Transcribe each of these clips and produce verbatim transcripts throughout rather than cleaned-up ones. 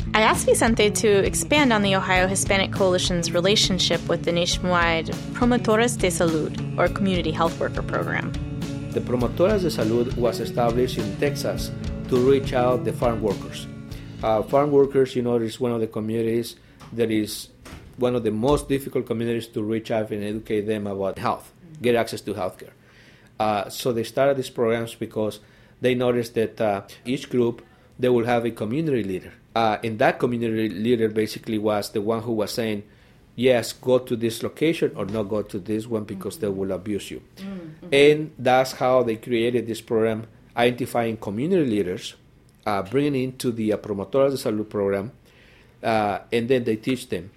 I asked Vicente to expand on the Ohio Hispanic Coalition's relationship with the nationwide Promotores de Salud, or Community Health Worker Program. The Promotores de Salud was established in Texas to reach out the farm workers. Uh, farm workers, you know, is one of the communities that is one of the most difficult communities to reach out and educate them about health, get access to health care. Uh, so they started these programs because they noticed that uh, each group, they will have a community leader. Uh, and that community leader basically was the one who was saying, yes, go to this location or not go to this one because mm-hmm. they will abuse you. Mm-hmm. And that's how they created this program, identifying community leaders, uh, bringing into the uh, Promotores de Salud program, uh, and then they teach them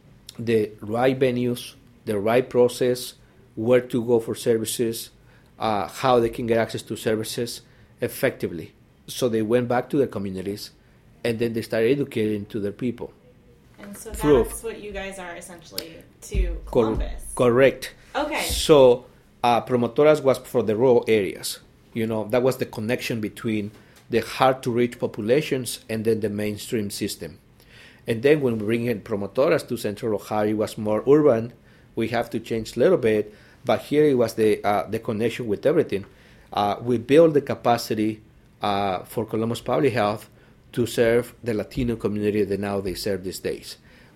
the right venues, the right process, where to go for services, uh, how they can get access to services effectively. So they went back to their communities, and then they started educating to their people. And so Through, that's what you guys are essentially to Columbus. Cor- correct. Okay. So uh, Promotoras was for the rural areas. You know, that was the connection between the hard-to-reach populations and then the mainstream system. And then when we bring in Promotoras to Central Ohio, it was more urban. We have to change a little bit, but here it was the uh, the connection with everything. Uh, we built the capacity uh, for Columbus Public Health to serve the Latino community that now they serve these days.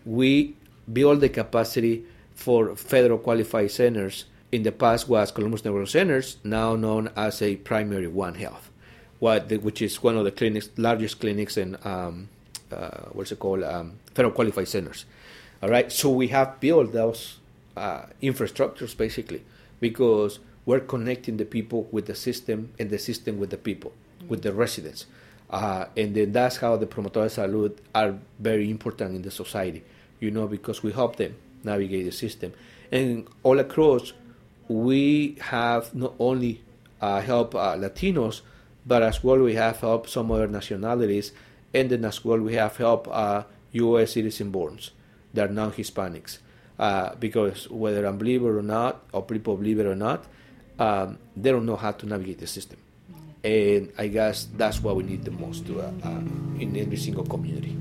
We built the capacity for federal qualified centers. In the past was Columbus Network Centers, now known as a Primary One Health, what the, which is one of the clinics, largest clinics in, um, uh, what's it called, um, federal qualified centers. All right, so we have built those uh, infrastructures basically because we're connecting the people with the system and the system with the people, mm-hmm. with the residents. Uh, and then that's how the Promotores de Salud are very important in the society, you know, because we help them navigate the system. And all across, we have not only uh, helped uh, Latinos, but as well we have helped some other nationalities, and then as well we have helped uh, U S citizen-borns that are non-Hispanics. Uh, because whether I'm believer or not, or people believe it or not, um, they don't know how to navigate the system. And I guess that's what we need the most to, uh, uh, in every single community.